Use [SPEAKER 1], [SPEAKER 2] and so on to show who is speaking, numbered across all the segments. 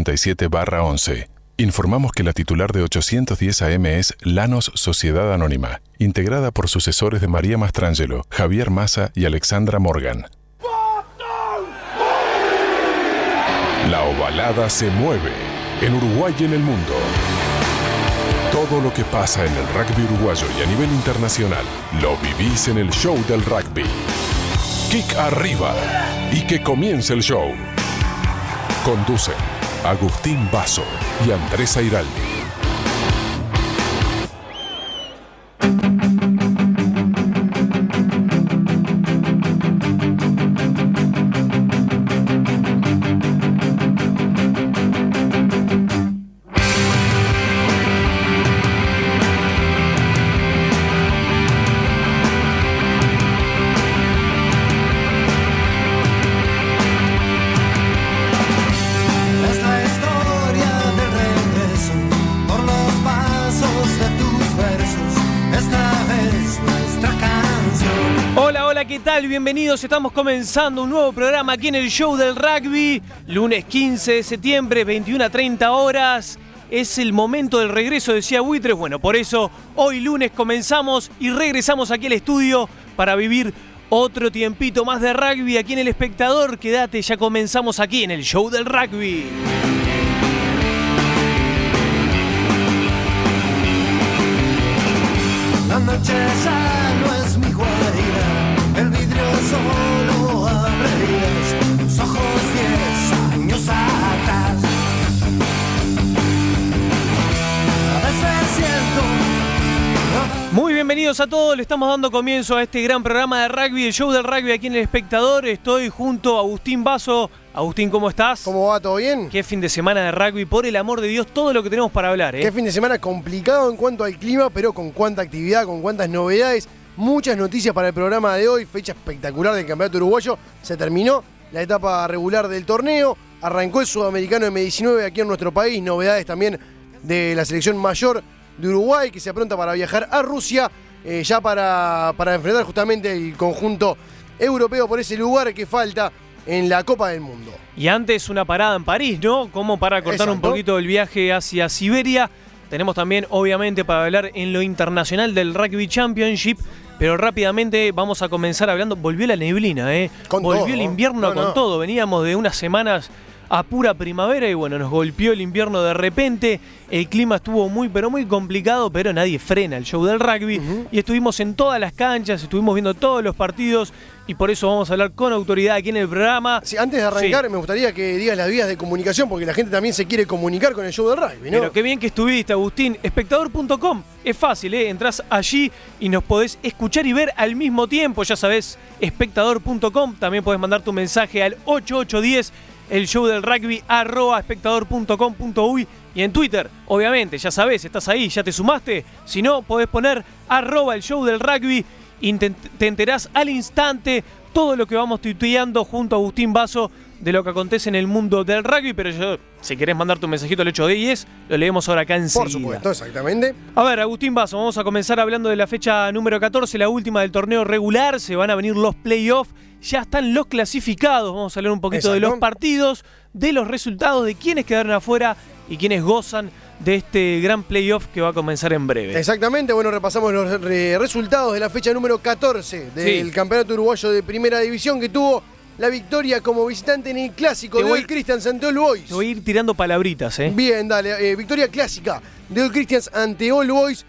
[SPEAKER 1] 87-11. Informamos que la titular de 810 AM es Lanos Sociedad Anónima, integrada por sucesores de María Mastrangelo, Javier Massa y Alexandra Morgan. La ovalada se mueve en Uruguay y en el mundo. Todo lo que pasa en el rugby uruguayo y a nivel internacional lo vivís en el show del rugby. Kick arriba y que comience el show. Conducen Agustín Basso y Andrés Airaldi.
[SPEAKER 2] Bienvenidos, estamos comenzando un nuevo programa aquí en el Show del Rugby. Lunes 15 de septiembre, 21:30 horas. Es el momento del regreso, decía Buitres. Bueno, por eso hoy lunes comenzamos y regresamos aquí al estudio para vivir otro tiempito más de rugby aquí en El Espectador. Quédate, ya comenzamos aquí en el Show del Rugby.
[SPEAKER 3] La noche ya no es mi guarida. El vidrio solo abre heridas, tus ojos 10 años atrás. A veces siento...
[SPEAKER 2] Muy bienvenidos a todos, le estamos dando comienzo a este gran programa de rugby, el Show del Rugby aquí en El Espectador. Estoy junto a Agustín Basso. Agustín, ¿cómo estás?
[SPEAKER 4] ¿Cómo va? ¿Todo bien?
[SPEAKER 2] Qué fin de semana de rugby, por el amor de Dios, todo lo que tenemos para hablar, ¿eh?
[SPEAKER 4] Qué fin de semana complicado en cuanto al clima, pero con cuánta actividad, con cuántas novedades. Muchas noticias para el programa de hoy, fecha espectacular del Campeonato Uruguayo. Se terminó la etapa regular del torneo, arrancó el Sudamericano M19 aquí en nuestro país, novedades también de la selección mayor de Uruguay que se apronta para viajar a Rusia, ya para enfrentar justamente el conjunto europeo por ese lugar que falta en la Copa del Mundo.
[SPEAKER 2] Y antes una parada en París, ¿no? Como para cortar un poquito el viaje hacia Siberia. Tenemos también, obviamente, para hablar en lo internacional del Rugby Championship. Pero rápidamente vamos a comenzar hablando. Volvió la neblina, ¿eh? Volvió el invierno con todo. Veníamos de unas semanas a pura primavera y bueno, nos golpeó el invierno de repente. El clima estuvo muy, pero muy complicado, pero nadie frena el show del rugby. Y estuvimos en todas las canchas, estuvimos viendo todos los partidos y por eso vamos a hablar con autoridad aquí en el programa.
[SPEAKER 4] Sí, antes de arrancar, me gustaría que digas las vías de comunicación, porque la gente también se quiere comunicar con el show del rugby, ¿no?
[SPEAKER 2] Pero qué bien que estuviste, Agustín. Espectador.com. Es fácil, ¿eh? Entrás allí y nos podés escuchar y ver al mismo tiempo. Ya sabés, espectador.com. También podés mandar tu mensaje al 8810, el show del rugby, @espectador.com.uy. Y en Twitter, obviamente, ya sabés, estás ahí, ya te sumaste. Si no, podés poner @el show del rugby y te enterás al instante todo lo que vamos tuiteando junto a Agustín Basso de lo que acontece en el mundo del rugby. Pero yo, si querés mandar tu mensajito al 810, lo leemos ahora acá enseguida.
[SPEAKER 4] Por supuesto, exactamente.
[SPEAKER 2] A ver, Agustín Basso, vamos a comenzar hablando de la fecha número 14, la última del torneo regular. Se van a venir los playoffs, ya están los clasificados. Vamos a hablar un poquito de los partidos, de los resultados, de quiénes quedaron afuera y quiénes gozan de este gran playoff que va a comenzar en breve.
[SPEAKER 4] Exactamente, bueno, repasamos los resultados de la fecha número 14 del Campeonato Uruguayo de Primera División, que tuvo la victoria como visitante en el clásico de Old Christians ante All Boys.
[SPEAKER 2] Te voy a ir tirando palabritas, ¿eh?
[SPEAKER 4] Bien, dale, victoria clásica de Old Christians ante All Boys,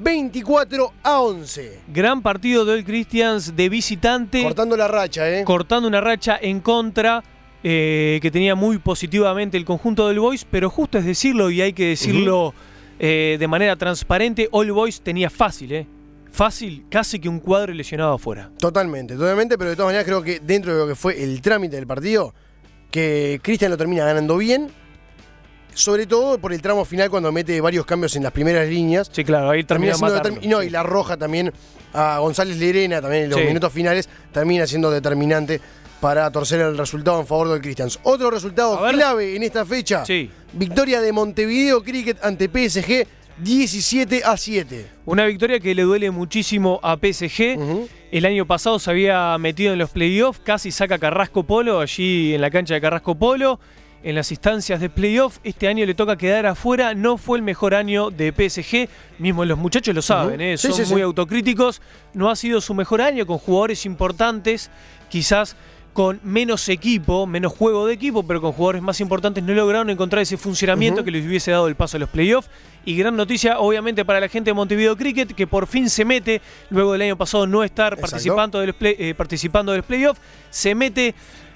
[SPEAKER 4] 24-11.
[SPEAKER 2] Gran partido de Old Christians de visitante.
[SPEAKER 4] Cortando la racha,
[SPEAKER 2] Cortando una racha en contra que tenía muy positivamente el conjunto del Boys, pero justo es decirlo y hay que decirlo de manera transparente, All Boys tenía fácil, fácil, casi que un cuadro lesionado afuera.
[SPEAKER 4] Totalmente, pero de todas maneras creo que dentro de lo que fue el trámite del partido, que Christian lo termina ganando bien, sobre todo por el tramo final cuando mete varios cambios en las primeras líneas.
[SPEAKER 2] Sí, claro, ahí termina matando.
[SPEAKER 4] Y la roja también a González Lerena, también en los minutos finales, termina siendo determinante para torcer el resultado en favor del Christians. Otro resultado clave en esta fecha, victoria de Montevideo Cricket ante PSG, 17-7.
[SPEAKER 2] Una victoria que le duele muchísimo a PSG. El año pasado se había metido en los playoffs, casi saca Carrasco Polo allí en la cancha de Carrasco Polo. en las instancias de playoff. Este año le toca quedar afuera. No fue el mejor año de PSG. Mismo los muchachos lo saben, son muy autocríticos. No ha sido su mejor año, con jugadores importantes, quizás con menos equipo, menos juego de equipo, pero con jugadores más importantes no lograron encontrar ese funcionamiento que les hubiese dado el paso a los playoffs. Y gran noticia, obviamente, para la gente de Montevideo Cricket, que por fin se mete, luego del año pasado no estar participando de los playoffs, se mete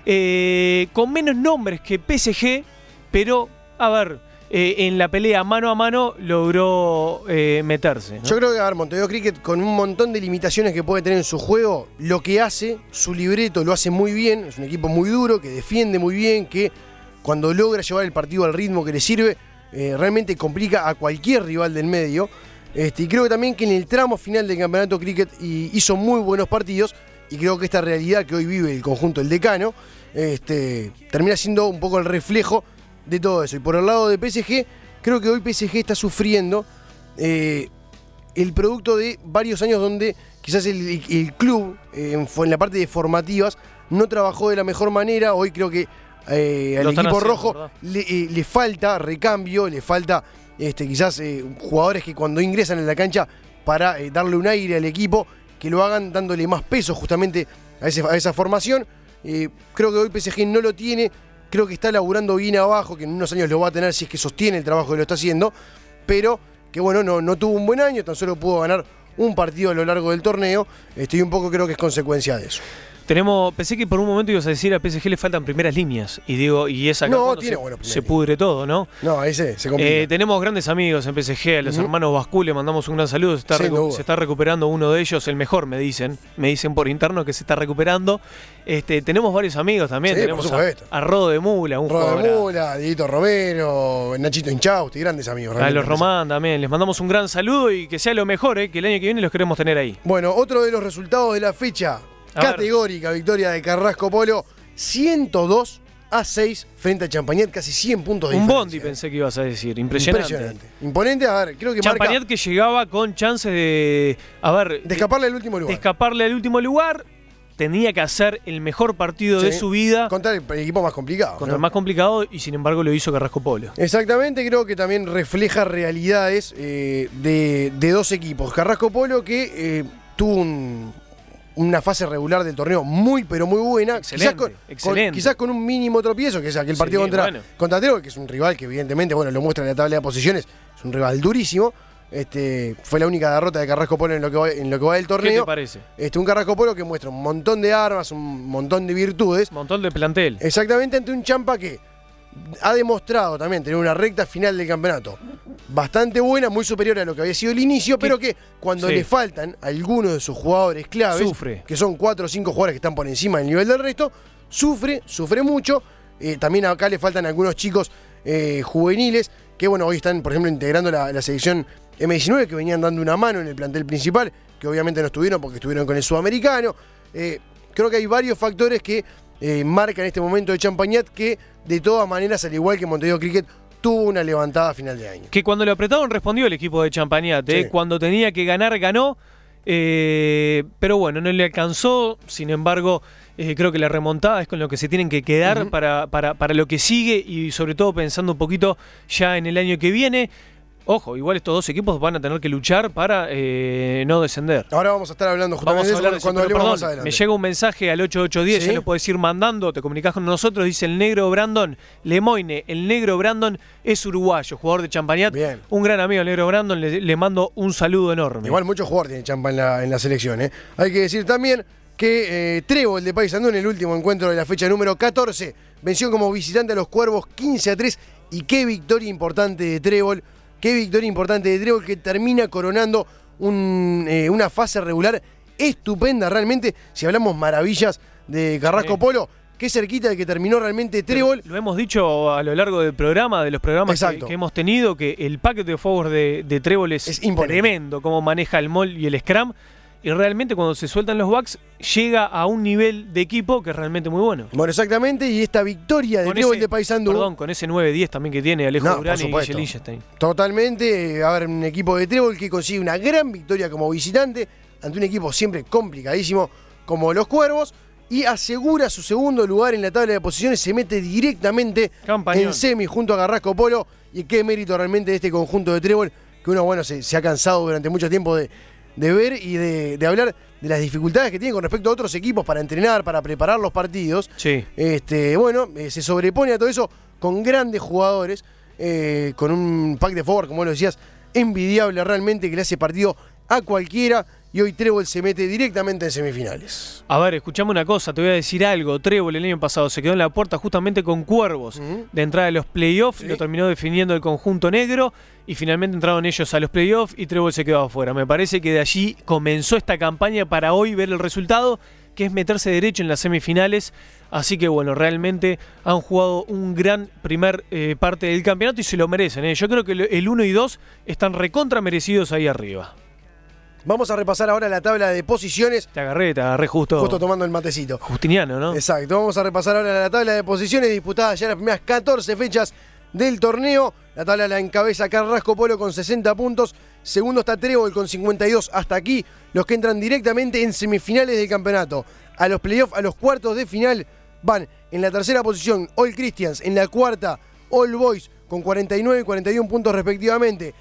[SPEAKER 2] con menos nombres que PSG, pero, a ver, en la pelea mano a mano logró meterse, ¿no?
[SPEAKER 4] Yo creo que, a ver, Montevideo Cricket, con un montón de limitaciones que puede tener en su juego, lo que hace, su libreto lo hace muy bien. Es un equipo muy duro, que defiende muy bien, que cuando logra llevar el partido al ritmo que le sirve, realmente complica a cualquier rival del medio. Y creo que también que en el tramo final del campeonato cricket hizo muy buenos partidos, y creo que esta realidad que hoy vive el conjunto del Decano termina siendo un poco el reflejo de todo eso. Y por el lado de PSG, creo que hoy PSG está sufriendo el producto de varios años donde quizás el club en la parte de formativas no trabajó de la mejor manera. Hoy creo que al equipo rojo le falta recambio, le falta quizás jugadores que cuando ingresan en la cancha para darle un aire al equipo, que lo hagan dándole más peso justamente a esa formación. Creo que hoy PSG no lo tiene. Creo que está laburando bien abajo, que en unos años lo va a tener si es que sostiene el trabajo que lo está haciendo, pero que bueno, no tuvo un buen año, tan solo pudo ganar un partido a lo largo del torneo, y un poco creo que es consecuencia de eso.
[SPEAKER 2] Pensé que por un momento ibas a decir a PSG le faltan primeras líneas, y esa acá se pudre todo, ¿no?
[SPEAKER 4] No, ahí se complica.
[SPEAKER 2] Tenemos grandes amigos en PSG, a los hermanos Bascú, le mandamos un gran saludo. Se está recuperando uno de ellos, el mejor, me dicen por interno que se está recuperando. Tenemos varios amigos también, tenemos a Rodo de Mula,
[SPEAKER 4] Dieguito Romero, Nachito Inchausti, grandes amigos.
[SPEAKER 2] A los Román también, les mandamos un gran saludo y que sea lo mejor, que el año que viene los queremos tener ahí.
[SPEAKER 4] Bueno, otro de los resultados de la fecha, categórica victoria de Carrasco Polo, 102-6 frente a Champañat, casi 100 puntos de diferencia.
[SPEAKER 2] Un bondi pensé que ibas a decir, impresionante.
[SPEAKER 4] Imponente, a ver, creo que
[SPEAKER 2] Champañat que llegaba con chances de
[SPEAKER 4] escaparle al último lugar.
[SPEAKER 2] Tenía que hacer el mejor partido de su vida.
[SPEAKER 4] Contra el equipo más complicado.
[SPEAKER 2] Contra el más complicado, y sin embargo lo hizo Carrasco Polo.
[SPEAKER 4] Exactamente, creo que también refleja realidades de dos equipos. Carrasco Polo que tuvo una fase regular del torneo muy, pero muy buena.
[SPEAKER 2] Excelente.
[SPEAKER 4] Quizás con un mínimo tropiezo, que es aquel partido contra Trébol, que es un rival que evidentemente, lo muestra en la tabla de posiciones, es un rival durísimo. Fue la única derrota de Carrasco Polo en lo que va del torneo.
[SPEAKER 2] ¿Qué te parece?
[SPEAKER 4] Un Carrasco Polo que muestra un montón de armas, un montón de virtudes.
[SPEAKER 2] Un montón de plantel.
[SPEAKER 4] Exactamente, ante un Champa que ha demostrado también tener una recta final del campeonato bastante buena, muy superior a lo que había sido el inicio, pero que cuando le faltan algunos de sus jugadores claves, que son 4 o 5 jugadores que están por encima del nivel del resto, sufre mucho. También acá le faltan algunos chicos juveniles que hoy están, por ejemplo, integrando la selección M19, que venían dando una mano en el plantel principal, que obviamente no estuvieron porque estuvieron con el sudamericano. Creo que hay varios factores que marcan este momento de Champañat, que de todas maneras, al igual que Montevideo Cricket, tuvo una levantada a final de año.
[SPEAKER 2] Que cuando lo apretaron respondió el equipo de Champañat, cuando tenía que ganar, ganó, pero bueno, no le alcanzó. Sin embargo, creo que la remontada es con lo que se tienen que quedar para lo que sigue, y sobre todo pensando un poquito ya en el año que viene. Ojo, igual estos dos equipos van a tener que luchar para no descender.
[SPEAKER 4] Ahora vamos a estar hablando justamente de eso cuando hablemos más adelante.
[SPEAKER 2] Me llega un mensaje al 8810, ya lo puedes ir mandando, te comunicás con nosotros, dice el negro Brandon Lemoine. El negro Brandon es uruguayo, jugador de Champañat. Bien. Un gran amigo, el negro Brandon, le mando un saludo enorme.
[SPEAKER 4] Igual muchos jugadores tienen Champa en la selección. Hay que decir también que Trébol de Paysandú, en el último encuentro de la fecha número 14, venció como visitante a los Cuervos 15-3, y qué victoria importante de Trébol. Qué victoria importante de Trébol, que termina coronando una fase regular estupenda realmente. Si hablamos maravillas de Carrasco Polo, qué cerquita de que terminó realmente Trébol.
[SPEAKER 2] Lo hemos dicho a lo largo del programa, de los programas que hemos tenido, que el packet de forward de Trébol es tremendo, cómo maneja el mall y el scrum. Y realmente cuando se sueltan los backs llega a un nivel de equipo que es realmente muy bueno.
[SPEAKER 4] Bueno, exactamente, y esta victoria de Trébol de Paysandú.
[SPEAKER 2] Perdón, con ese 9-10 también que tiene Alejo Durán y Guille Lichtenstein.
[SPEAKER 4] Totalmente, a ver, un equipo de Trébol que consigue una gran victoria como visitante ante un equipo siempre complicadísimo como los Cuervos. y asegura su segundo lugar en la tabla de posiciones, se mete directamente
[SPEAKER 2] Campañón.
[SPEAKER 4] en semi junto a Carrasco Polo. Y qué mérito realmente de este conjunto de trébol, que uno, bueno, se ha cansado durante mucho tiempo de ver y de hablar de las dificultades que tiene con respecto a otros equipos para entrenar, para preparar los partidos.
[SPEAKER 2] Sí.
[SPEAKER 4] Se sobrepone a todo eso con grandes jugadores, con un pack de forward, como lo decías, envidiable realmente, que le hace partido a cualquiera. Y hoy Trébol se mete directamente en semifinales.
[SPEAKER 2] A ver, escuchame una cosa, te voy a decir algo. Trébol el año pasado se quedó en la puerta justamente con Cuervos de entrada de los playoffs, lo terminó definiendo el conjunto negro y finalmente entraron ellos a los playoffs y Trébol se quedó afuera. Me parece que de allí comenzó esta campaña para hoy ver el resultado, que es meterse derecho en las semifinales. Así que bueno, realmente han jugado un gran primer parte del campeonato y se lo merecen. Yo creo que el 1 y 2 están recontra merecidos ahí arriba.
[SPEAKER 4] Vamos a repasar ahora la tabla de posiciones.
[SPEAKER 2] Te agarré justo
[SPEAKER 4] Tomando el matecito.
[SPEAKER 2] Justiniano, ¿no?
[SPEAKER 4] Exacto, vamos a repasar ahora la tabla de posiciones disputadas ya las primeras 14 fechas del torneo. La tabla la encabeza Carrasco Polo con 60 puntos. Segundo está Trébol con 52 hasta aquí. Los que entran directamente en semifinales del campeonato. A los playoffs, a los cuartos de final, van en la tercera posición All Christians, en la cuarta All Boys con 49 y 41 puntos respectivamente.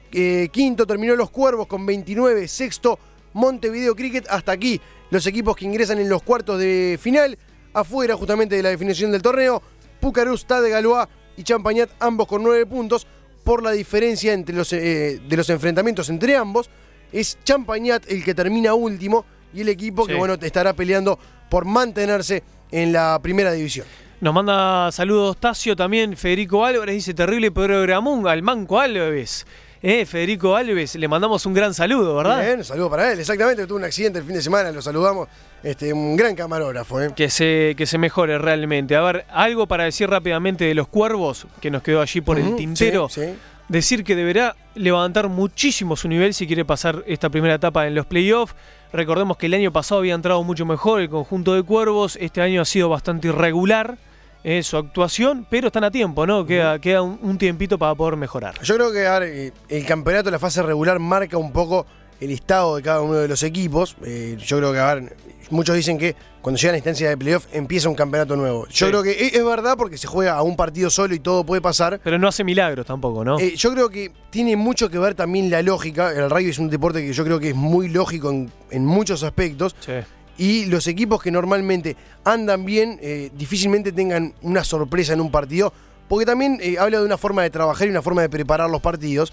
[SPEAKER 4] Quinto terminó Los Cuervos con 29, sexto Montevideo Cricket. Hasta aquí los equipos que ingresan en los cuartos de final, afuera justamente de la definición del torneo. Pucarú, Stade Galois y Champagnat, ambos con 9 puntos. Por la diferencia entre de los enfrentamientos entre ambos, es Champagnat el que termina último y el equipo que estará peleando por mantenerse en la primera división.
[SPEAKER 2] Nos manda saludos Tacio también. Federico Álvarez dice: terrible programón al Manco Alves. Federico Alves, le mandamos un gran saludo, ¿verdad?
[SPEAKER 4] Bien, un saludo para él, exactamente, tuvo un accidente el fin de semana, lo saludamos, un gran camarógrafo.
[SPEAKER 2] Que se mejore realmente. A ver, algo para decir rápidamente de los Cuervos, que nos quedó allí por el tintero.
[SPEAKER 4] Sí.
[SPEAKER 2] Decir que deberá levantar muchísimo su nivel si quiere pasar esta primera etapa en los playoffs. Recordemos que el año pasado había entrado mucho mejor el conjunto de Cuervos, este año ha sido bastante irregular su actuación, pero están a tiempo, ¿no? Queda un tiempito para poder mejorar.
[SPEAKER 4] Yo creo que el campeonato, la fase regular, marca un poco el estado de cada uno de los equipos. Yo creo que, muchos dicen que cuando llega a la instancia de playoff empieza un campeonato nuevo. Yo creo que es verdad porque se juega a un partido solo y todo puede pasar.
[SPEAKER 2] Pero no hace milagros tampoco, ¿no?
[SPEAKER 4] Yo creo que tiene mucho que ver también la lógica. El rugby es un deporte que yo creo que es muy lógico en muchos aspectos.
[SPEAKER 2] Sí.
[SPEAKER 4] Y los equipos que normalmente andan bien, difícilmente tengan una sorpresa en un partido, porque también habla de una forma de trabajar y una forma de preparar los partidos.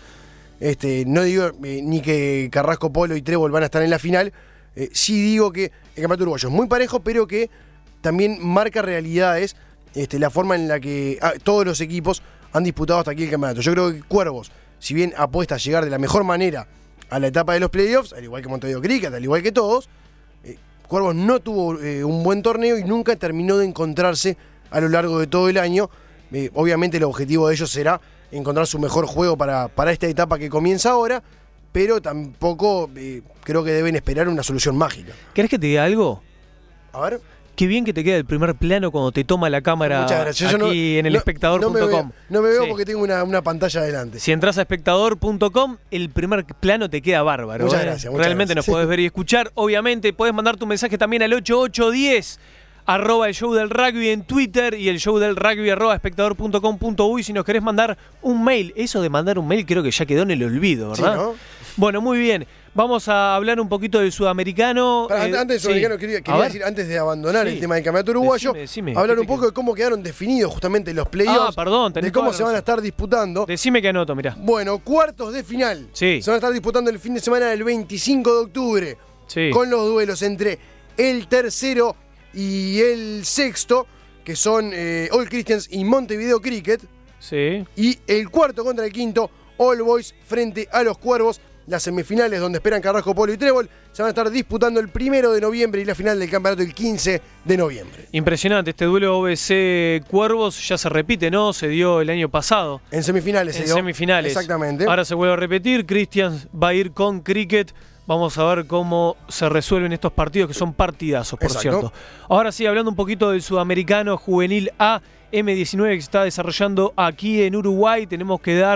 [SPEAKER 4] No digo ni que Carrasco Polo y Trébol van a estar en la final, sí digo que el campeonato uruguayo es muy parejo, pero que también marca realidades, la forma en la que todos los equipos han disputado hasta aquí el campeonato. Yo creo que Cuervos, si bien apuesta a llegar de la mejor manera a la etapa de los playoffs, al igual que Montevideo Cricket, al igual que todos, Cuervos no tuvo un buen torneo y nunca terminó de encontrarse a lo largo de todo el año. Obviamente el objetivo de ellos será encontrar su mejor juego para esta etapa que comienza ahora, pero tampoco creo que deben esperar una solución mágica.
[SPEAKER 2] ¿Querés que te diga algo?
[SPEAKER 4] A ver.
[SPEAKER 2] Qué bien que te queda el primer plano cuando te toma la cámara.
[SPEAKER 4] Muchas gracias.
[SPEAKER 2] Aquí en el espectador.com.
[SPEAKER 4] No me veo porque tengo una pantalla adelante.
[SPEAKER 2] Si entras a espectador.com, el primer plano te queda bárbaro.
[SPEAKER 4] Muchas gracias.
[SPEAKER 2] Realmente nos podés ver y escuchar. Obviamente, podés mandar tu mensaje también al 8810 @el show del rugby en Twitter y el show del rugby @espectador.com.uy si nos querés mandar un mail. Eso de mandar un mail creo que ya quedó en el olvido, ¿verdad?
[SPEAKER 4] Sí, ¿no?
[SPEAKER 2] Bueno, muy bien. Vamos a hablar un poquito del sudamericano.
[SPEAKER 4] Antes del sudamericano, quería decir, antes de abandonar el tema del campeonato uruguayo,
[SPEAKER 2] decime,
[SPEAKER 4] hablar un poco de cómo quedaron definidos justamente los playoffs, de cómo se van a estar disputando.
[SPEAKER 2] Decime que anoto, mirá.
[SPEAKER 4] Bueno, cuartos de final.
[SPEAKER 2] Sí.
[SPEAKER 4] Se van a estar disputando el fin de semana del 25 de octubre.
[SPEAKER 2] Sí.
[SPEAKER 4] Con los duelos entre el tercero y el sexto, que son All Christians y Montevideo Cricket.
[SPEAKER 2] Sí.
[SPEAKER 4] Y el cuarto contra el quinto, All Boys frente a los Cuervos. Las semifinales donde esperan Carrasco Polo y Trébol se van a estar disputando el 1 de noviembre y la final del campeonato el 15 de noviembre.
[SPEAKER 2] Impresionante, este duelo OBC Cuervos ya se repite, ¿no? Se dio el año pasado.
[SPEAKER 4] En semifinales se dio.
[SPEAKER 2] En semifinales.
[SPEAKER 4] Exactamente.
[SPEAKER 2] Ahora se vuelve a repetir, Christian va a ir con Cricket. Vamos a ver cómo se resuelven estos partidos, que son partidazos, por cierto. Ahora sí, hablando un poquito del sudamericano juvenil A, M19, que se está desarrollando aquí en Uruguay, tenemos que dar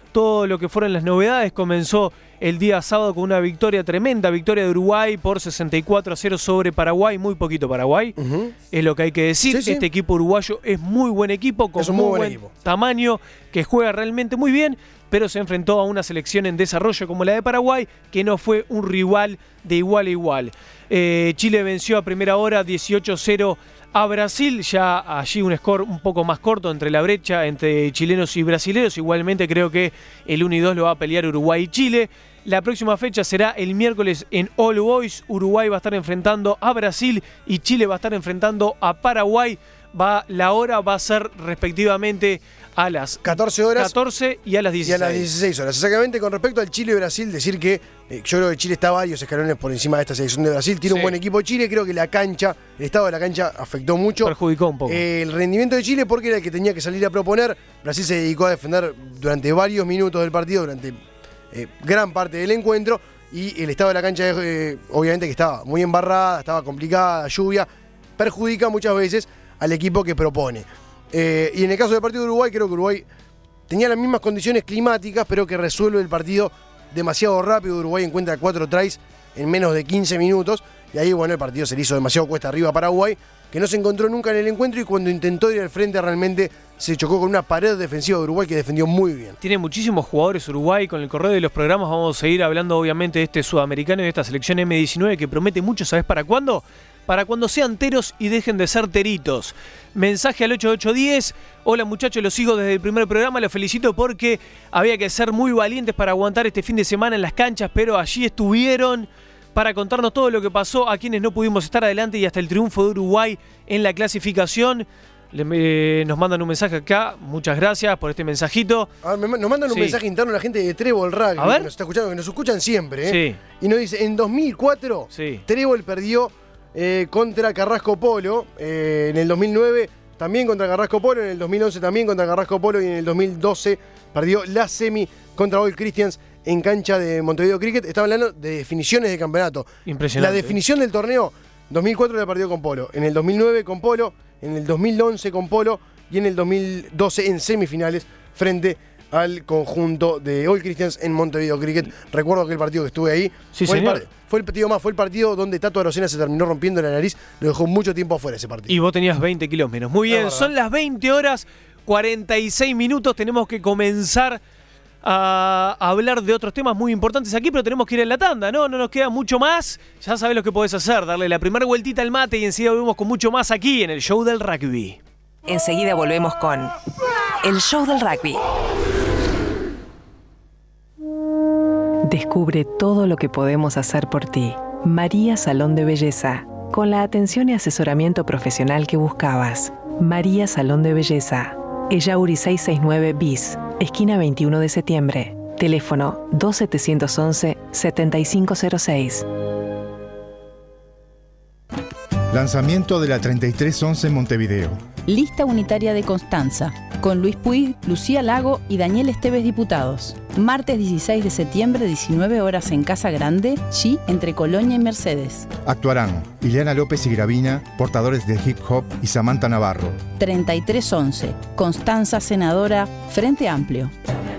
[SPEAKER 2] todo lo que fueron las novedades. Comenzó el día sábado con una victoria tremenda, victoria de Uruguay por 64-0 sobre Paraguay, muy poquito Paraguay, es lo que hay que decir.
[SPEAKER 4] Sí, sí.
[SPEAKER 2] Este equipo uruguayo es muy buen equipo, con muy buen
[SPEAKER 4] equipo.
[SPEAKER 2] tamaño, que juega realmente muy bien, pero se enfrentó a una selección en desarrollo como la de Paraguay, que no fue un rival de igual a igual. Chile venció a primera hora 18-0 a Brasil, ya allí un score un poco más corto entre la brecha entre chilenos y brasileños. Igualmente creo que el 1 y 2 lo va a pelear Uruguay y Chile. La próxima fecha será el miércoles en All Boys. Uruguay va a estar enfrentando a Brasil y Chile va a estar enfrentando a Paraguay. La hora va a ser respectivamente a las
[SPEAKER 4] 14 horas
[SPEAKER 2] 14 y a las 16.
[SPEAKER 4] y a las 16 horas. Exactamente, con respecto al Chile y Brasil, decir que yo creo que Chile está varios escalones por encima de esta selección de Brasil. Tiene un buen equipo Chile, creo que la cancha, el estado de la cancha afectó mucho.
[SPEAKER 2] Perjudicó un poco.
[SPEAKER 4] El rendimiento de Chile porque era el que tenía que salir a proponer. Brasil se dedicó a defender durante varios minutos del partido, durante gran parte del encuentro. Y el estado de la cancha, obviamente que estaba muy embarrada, estaba complicada, lluvia, perjudica muchas veces al equipo que propone. Y en el caso del partido de Uruguay, creo que Uruguay tenía las mismas condiciones climáticas, pero que resuelve el partido demasiado rápido. Uruguay encuentra 4 tries en menos de 15 minutos. Y ahí, bueno, el partido se le hizo demasiado cuesta arriba a Paraguay, que no se encontró nunca en el encuentro, y cuando intentó ir al frente realmente se chocó con una pared defensiva de Uruguay que defendió muy bien.
[SPEAKER 2] Tiene muchísimos jugadores Uruguay. Con el correo de los programas vamos a seguir hablando obviamente de este sudamericano y de esta selección M19 que promete mucho. ¿Sabes para cuándo? Para cuando sean teros y dejen de ser teritos. Mensaje al 8810. Hola muchachos, los sigo desde el primer programa. Los felicito porque había que ser muy valientes para aguantar este fin de semana en las canchas, pero allí estuvieron para contarnos todo lo que pasó a quienes no pudimos estar adelante y hasta el triunfo de Uruguay en la clasificación. Nos mandan un mensaje acá, muchas gracias por este mensajito.
[SPEAKER 4] A ver, nos mandan un mensaje interno a la gente de Trébol Rugby,
[SPEAKER 2] a ver.
[SPEAKER 4] que nos está escuchando, que nos escuchan siempre,
[SPEAKER 2] Sí.
[SPEAKER 4] Y nos dice, en 2004 Trébol perdió contra Carrasco Polo, en el 2009 también contra Carrasco Polo, en el 2011 también contra Carrasco Polo y en el 2012 perdió la semi contra All Christians en cancha de Montevideo Cricket. Estaba hablando de definiciones de campeonato.
[SPEAKER 2] Impresionante.
[SPEAKER 4] La definición del torneo, 2004 la perdió con Polo, en el 2009 con Polo, en el 2011 con Polo y en el 2012 en semifinales frente al conjunto de All Christians en Montevideo Cricket. Recuerdo que el partido que estuve ahí fue el partido donde Tato Arocena se terminó rompiendo la nariz, lo dejó mucho tiempo afuera ese partido.
[SPEAKER 2] Y vos tenías 20 kilos menos. Muy bien, son las 20 horas 46 minutos. Tenemos que comenzar a hablar de otros temas muy importantes aquí, pero tenemos que ir en la tanda, ¿no? No nos queda mucho más. Ya sabés lo que podés hacer, darle la primera vueltita al mate y enseguida volvemos con mucho más aquí en el Show del Rugby.
[SPEAKER 5] Enseguida volvemos con el Show del Rugby. Descubre todo lo que podemos hacer por ti. María Salón de Belleza, con la atención y asesoramiento profesional que buscabas. María Salón de Belleza, Ellauri 669 bis, esquina 21 de septiembre. Teléfono 2711-7506.
[SPEAKER 6] Lanzamiento de la 3311 Montevideo.
[SPEAKER 7] Lista unitaria de Constanza, con Luis Puig, Lucía Lago y Daniel Esteves diputados. Martes 16 de septiembre, 19 horas en Casa Grande, G, entre Colonia y Mercedes.
[SPEAKER 6] Actuarán Ileana López y Gravina, portadores de hip hop, y Samantha Navarro.
[SPEAKER 7] 3311, Constanza Senadora, Frente Amplio.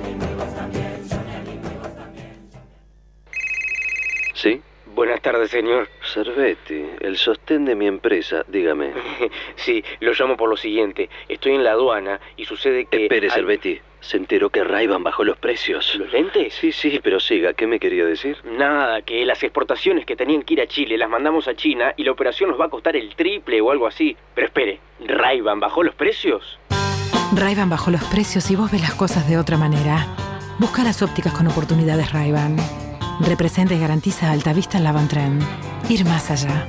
[SPEAKER 8] ¿Sí?
[SPEAKER 9] Buenas tardes, señor.
[SPEAKER 8] Cervetti, el sostén de mi empresa, dígame.
[SPEAKER 9] Sí, lo llamo por lo siguiente. Estoy en la aduana y sucede que...
[SPEAKER 8] Espere, Cervetti. ¿Se enteró que Ray-Ban bajó los precios?
[SPEAKER 9] ¿Los lentes?
[SPEAKER 8] Sí, pero siga. ¿Qué me quería decir?
[SPEAKER 9] Nada, que las exportaciones que tenían que ir a Chile las mandamos a China y la operación nos va a costar el triple o algo así. Pero espere, ¿Ray-Ban bajó los precios?
[SPEAKER 10] Ray-Ban bajó los precios y vos ves las cosas de otra manera. Busca las ópticas con oportunidades Ray-Ban. Representa y garantiza alta vista en la Van Trend. Ir más allá.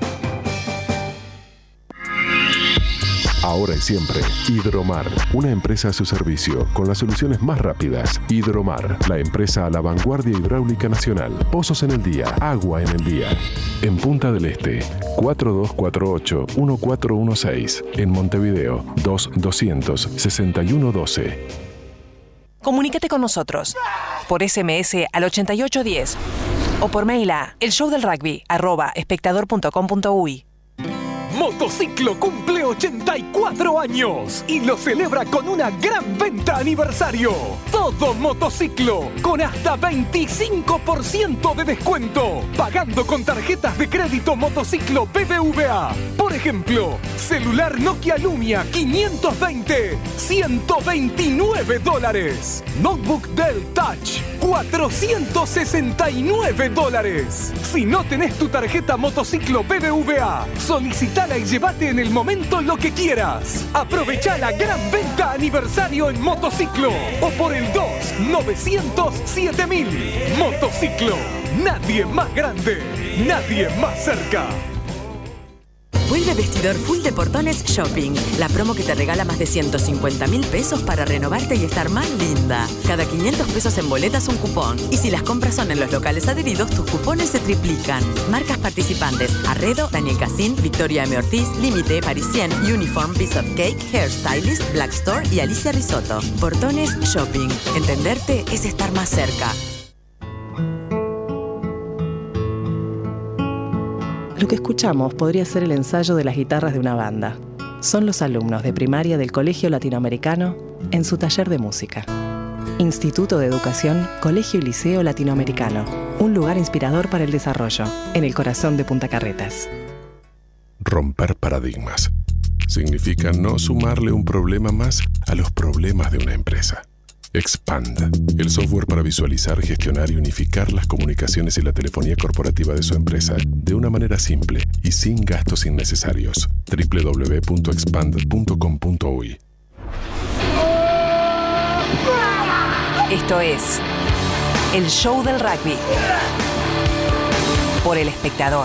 [SPEAKER 1] Ahora y siempre, Hidromar, una empresa a su servicio, con las soluciones más rápidas. Hidromar, la empresa a la vanguardia hidráulica nacional. Pozos en el día, agua en el día. En Punta del Este, 4248-1416. En Montevideo, 2200-6112.
[SPEAKER 5] Comunícate con nosotros por SMS al 8810 o por mail a elshowdelrugby@espectador.com.uy.
[SPEAKER 11] Motociclo cumple 84 años y lo celebra con una gran venta aniversario. Todo motociclo con hasta 25% de descuento, pagando con tarjetas de crédito Motociclo BBVA. Por ejemplo, celular Nokia Lumia 520, $129. Notebook Dell Touch, $469. Si no tenés tu tarjeta Motociclo BBVA, solicitala y llévate en el momento lo que quieras. Aprovecha la gran venta aniversario en Motociclo o por el 2-900-7000. Motociclo, nadie más grande, nadie más cerca.
[SPEAKER 12] Vuelve Vestidor Full de Portones Shopping. La promo que te regala más de 150.000 pesos para renovarte y estar más linda. Cada 500 pesos en boletas un cupón. Y si las compras son en los locales adheridos, tus cupones se triplican. Marcas participantes: Arredo, Daniel Cassin, Victoria M. Ortiz, Límite, Parisien, Uniform, Piece of Cake, Hairstylist, Black Store y Alicia Risotto. Portones Shopping. Entenderte es estar más cerca.
[SPEAKER 13] Lo que escuchamos podría ser el ensayo de las guitarras de una banda. Son los alumnos de primaria del Colegio Latinoamericano en su taller de música. Instituto de Educación, Colegio y Liceo Latinoamericano. Un lugar inspirador para el desarrollo, en el corazón de Punta Carretas.
[SPEAKER 1] Romper paradigmas significa no sumarle un problema más a los problemas de una empresa. Expand, el software para visualizar, gestionar y unificar las comunicaciones y la telefonía corporativa de su empresa de una manera simple y sin gastos innecesarios. www.expand.com.uy.
[SPEAKER 5] Esto es El Show del Rugby por El Espectador.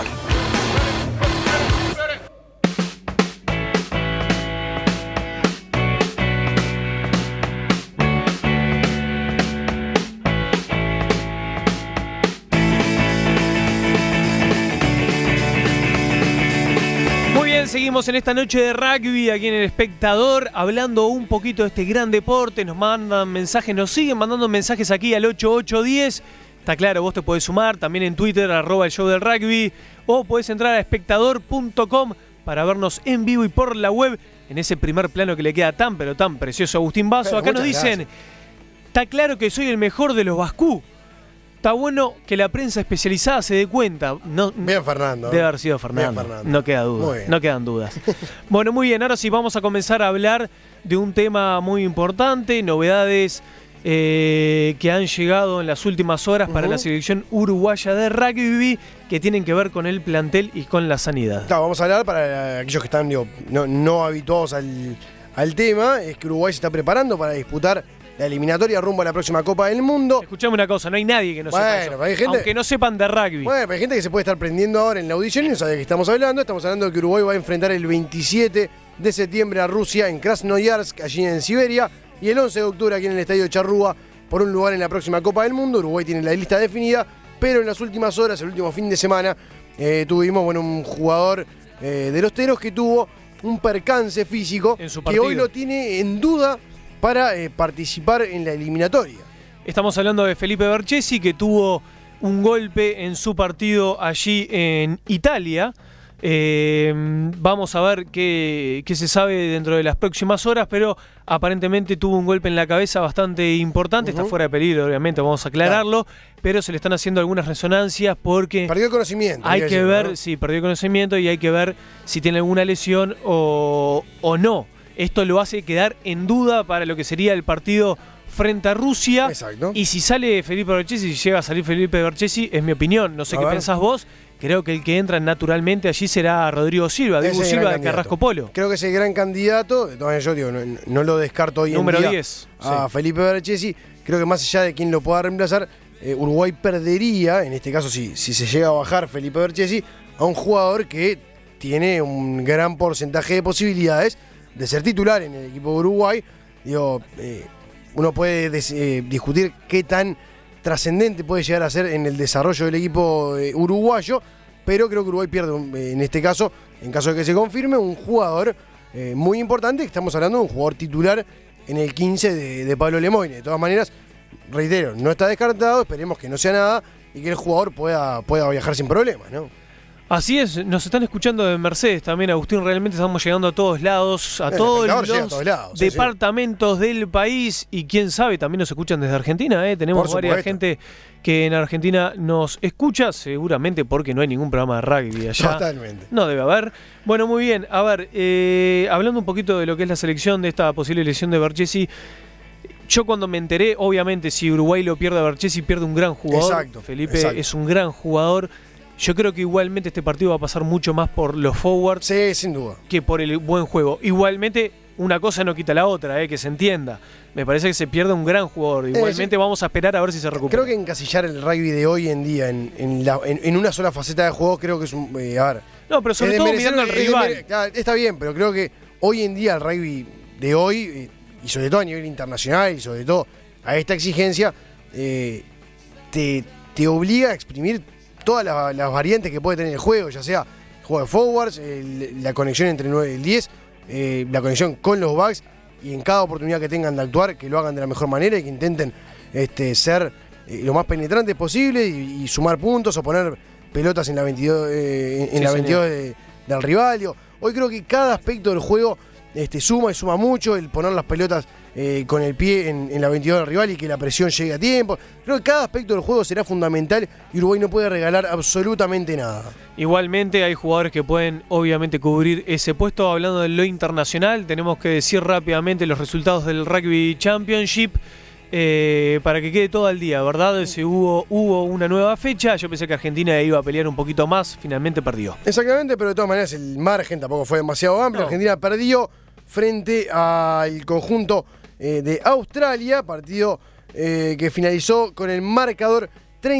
[SPEAKER 2] Seguimos en esta noche de rugby aquí en El Espectador, hablando un poquito de este gran deporte. Nos mandan mensajes, nos siguen mandando mensajes aquí al 8810. Está claro, vos te podés sumar también en Twitter, @el show del rugby, o podés entrar a espectador.com para vernos en vivo y por la web, en ese primer plano que le queda tan pero tan precioso a Agustín Basso. Acá nos dicen, está claro que soy el mejor de los Bascú. Está bueno que la prensa especializada se dé cuenta. No,
[SPEAKER 4] bien, Fernando.
[SPEAKER 2] Debe haber sido Fernando. No queda duda. No quedan dudas. Bueno, muy bien. Ahora sí vamos a comenzar a hablar de un tema muy importante. Novedades que han llegado en las últimas horas para la selección uruguaya de rugby, que tienen que ver con el plantel y con la sanidad.
[SPEAKER 4] Claro, vamos a hablar para aquellos que están no habituados al tema. Es que Uruguay se está preparando para disputar la eliminatoria rumbo a la próxima Copa del Mundo.
[SPEAKER 2] Escuchame una cosa, no hay nadie que no sepa eso,
[SPEAKER 4] hay gente,
[SPEAKER 2] aunque no sepan de rugby.
[SPEAKER 4] Bueno, hay gente que se puede estar prendiendo ahora en la audición y no sabe de qué estamos hablando. Estamos hablando de que Uruguay va a enfrentar el 27 de septiembre a Rusia en Krasnoyarsk, allí en Siberia, y el 11 de octubre aquí en el Estadio Charrúa por un lugar en la próxima Copa del Mundo. Uruguay tiene la lista definida, pero en las últimas horas, el último fin de semana, tuvimos un jugador de los Teros que tuvo un percance físico que hoy lo tiene en duda para participar en la eliminatoria.
[SPEAKER 2] Estamos hablando de Felipe Berchesi, que tuvo un golpe en su partido allí en Italia. Vamos a ver qué se sabe dentro de las próximas horas, pero aparentemente tuvo un golpe en la cabeza bastante importante. Está fuera de peligro, obviamente, vamos a aclararlo, pero se le están haciendo algunas resonancias porque
[SPEAKER 4] perdió el conocimiento.
[SPEAKER 2] Hay que ver, sí, perdió el conocimiento y hay que ver si tiene alguna lesión o no. Esto lo hace quedar en duda para lo que sería el partido frente a Rusia.
[SPEAKER 4] Exacto.
[SPEAKER 2] Y si sale Felipe Berchesi, si llega a salir Felipe Berchesi, es mi opinión. No sé qué pensás vos. Creo que el que entra naturalmente allí será Rodrigo Silva, Diego Silva de Carrasco Polo.
[SPEAKER 4] Creo que es el gran candidato. De todas maneras, yo digo, no lo descarto hoy
[SPEAKER 2] Número
[SPEAKER 4] en día
[SPEAKER 2] 10,
[SPEAKER 4] a Felipe Berchesi. Creo que más allá de quien lo pueda reemplazar, Uruguay perdería, en este caso si se llega a bajar Felipe Berchesi, a un jugador que tiene un gran porcentaje de posibilidades de ser titular en el equipo de Uruguay. Digo, uno puede discutir qué tan trascendente puede llegar a ser en el desarrollo del equipo uruguayo, pero creo que Uruguay pierde, en este caso, en caso de que se confirme, un jugador muy importante. Estamos hablando de un jugador titular en el 15 de Pablo Lemoyne. De todas maneras, reitero, no está descartado, esperemos que no sea nada y que el jugador pueda viajar sin problemas, ¿no?
[SPEAKER 2] Así es, nos están escuchando de Mercedes también, Agustín, realmente estamos llegando a todos lados, a todos los departamentos del país y quién sabe, también nos escuchan desde Argentina, tenemos varias gente que en Argentina nos escucha, seguramente porque no hay ningún programa de rugby allá.
[SPEAKER 4] Totalmente.
[SPEAKER 2] No debe haber. Bueno, muy bien, a ver, hablando un poquito de lo que es la selección de esta posible lesión de Barchesi, yo cuando me enteré, obviamente si Uruguay lo pierde a Barchesi, pierde un gran jugador.
[SPEAKER 4] Exacto,
[SPEAKER 2] Felipe
[SPEAKER 4] exacto.
[SPEAKER 2] es un gran jugador. Yo creo que igualmente este partido va a pasar mucho más por los forwards.
[SPEAKER 4] Sí, sin duda.
[SPEAKER 2] Que por el buen juego. Igualmente, una cosa no quita la otra, que se entienda. Me parece que se pierde un gran jugador. Igualmente vamos a esperar a ver si se recupera.
[SPEAKER 4] Creo que encasillar el rugby de hoy en día en una sola faceta de juego creo que es un... a ver.
[SPEAKER 2] No, pero sobre todo mirando al rival.
[SPEAKER 4] Está bien, pero creo que hoy en día el rugby de hoy, y sobre todo a nivel internacional, y sobre todo a esta exigencia, te obliga a exprimir todas las variantes que puede tener el juego, ya sea el juego de forwards, la conexión entre el 9 y el 10, la conexión con los backs, y en cada oportunidad que tengan de actuar, que lo hagan de la mejor manera y que intenten ser lo más penetrantes posible y sumar puntos o poner pelotas en la 22, del rival. Hoy creo que cada aspecto del juego suma y suma mucho, el poner las pelotas con el pie en la 22 del rival y que la presión llegue a tiempo. Creo que cada aspecto del juego será fundamental y Uruguay no puede regalar absolutamente nada.
[SPEAKER 2] Igualmente hay jugadores que pueden obviamente cubrir ese puesto. Hablando de lo internacional, tenemos que decir rápidamente los resultados del Rugby Championship para que quede todo al día, ¿verdad? Hubo una nueva fecha. Yo pensé que Argentina iba a pelear un poquito más, finalmente perdió.
[SPEAKER 4] Exactamente, pero de todas maneras el margen tampoco fue demasiado amplio.
[SPEAKER 2] No.
[SPEAKER 4] Argentina perdió frente al conjunto de Australia, partido que finalizó con el marcador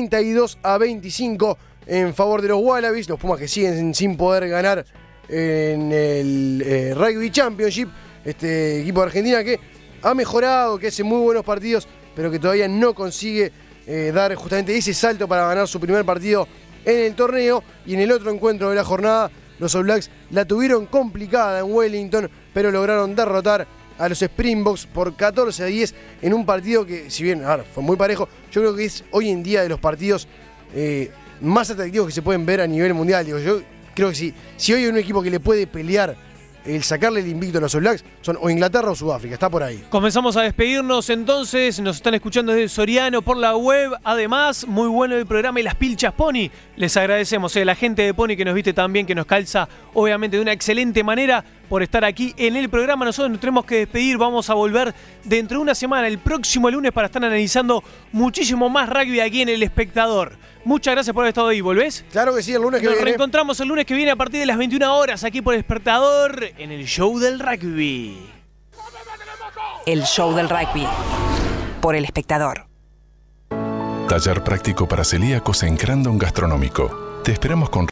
[SPEAKER 4] 32-25 en favor de los Wallabies, los Pumas que siguen sin poder ganar en el Rugby Championship. Este equipo de Argentina que ha mejorado, que hace muy buenos partidos, pero que todavía no consigue dar justamente ese salto para ganar su primer partido en el torneo. Y en el otro encuentro de la jornada, los All Blacks la tuvieron complicada en Wellington, pero lograron derrotar a los Springboks por 14-10 en un partido que, si bien fue muy parejo, yo creo que es hoy en día de los partidos más atractivos que se pueden ver a nivel mundial. Digo, yo creo que si hoy hay un equipo que le puede pelear el sacarle el invicto a los All Blacks, son o Inglaterra o Sudáfrica, está por ahí.
[SPEAKER 2] Comenzamos a despedirnos entonces, nos están escuchando desde Soriano por la web, además, muy bueno el programa y las pilchas Pony, les agradecemos a la gente de Pony que nos viste tan bien, que nos calza obviamente de una excelente manera por estar aquí en el programa. Nosotros nos tenemos que despedir, vamos a volver dentro de una semana, el próximo lunes, para estar analizando muchísimo más rugby aquí en El Espectador. Muchas gracias por haber estado ahí, ¿volvés?
[SPEAKER 4] Claro que sí, el lunes que viene.
[SPEAKER 2] Nos reencontramos el lunes que viene a partir de las 21 horas aquí por El Espectador en el Show del Rugby.
[SPEAKER 14] El Show del Rugby por El Espectador.
[SPEAKER 1] Taller práctico para celíacos en Crandon Gastronómico. Te esperamos con